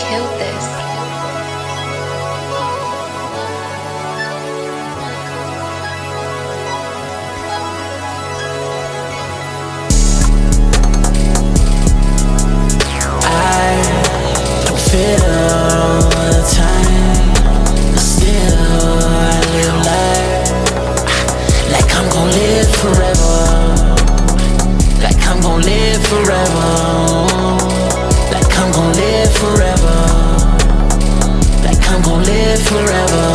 killed this. Feel the time, but still I live like I'm gon' live forever. Like I'm gon' live forever. Like I'm gon' live forever. Like I'm gon' live forever.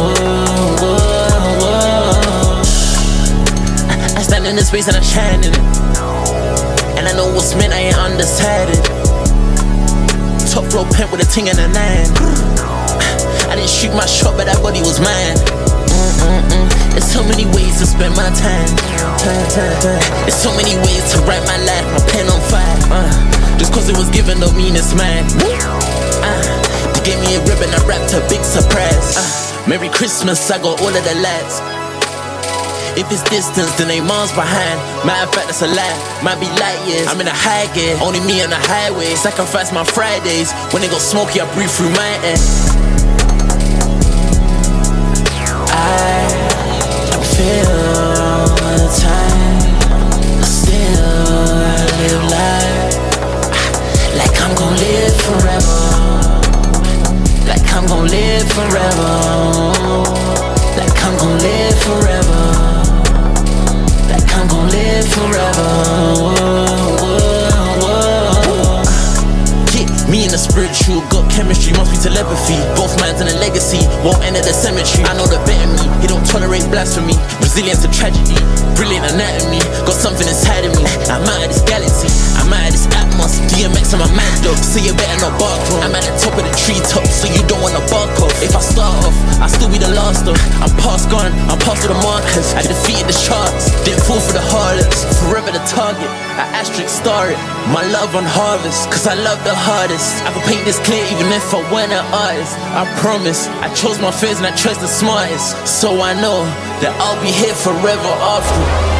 I stand in this space and I shine in it, and I know what's meant, I ain't undecided. Top flow pimp with a ting and a nine. I didn't shoot my shot, but that body was mine. There's so many ways to spend my time. There's so many ways to write my life, my pen on fire. Just cause it was given don't mean it's mine. They gave me a ribbon, I wrapped a big surprise. Merry Christmas, I got all of the lights. If it's distance, then they miles behind. Matter of fact, that's a lie, might be light years. I'm in a high gear, only me on the highway. Sacrifice my Fridays, when they got smoky, I breathe through my air. I don't feel the time, but still I live like I'm gon' live forever. Like I'm gon' live forever. Like I'm gon' live forever. I'm gon' live forever. Yeah, me and the spiritual got chemistry, must be telepathy. Both minds and a legacy, won't enter the cemetery. I know the better me, he don't tolerate blasphemy. Resilience to tragedy, brilliant anatomy. Got something inside of me, I'm out of this galaxy, I'm out of this atmos. DMX on my mind though, so you better not bark wrong. I'm at the top of the treetop, so you don't wanna bark off. If I start off, I'll still be the last though. I'm past gone, I'm past all the markers. I defeated the sharks, didn't fall for the harlots. Forever the target, I asterisk star it. My love on harvest, cause I love the hardest. I can paint this clear even if I weren't an artist. I promise, I chose my fears and I chose the smartest. So I know that I'll be here forever after.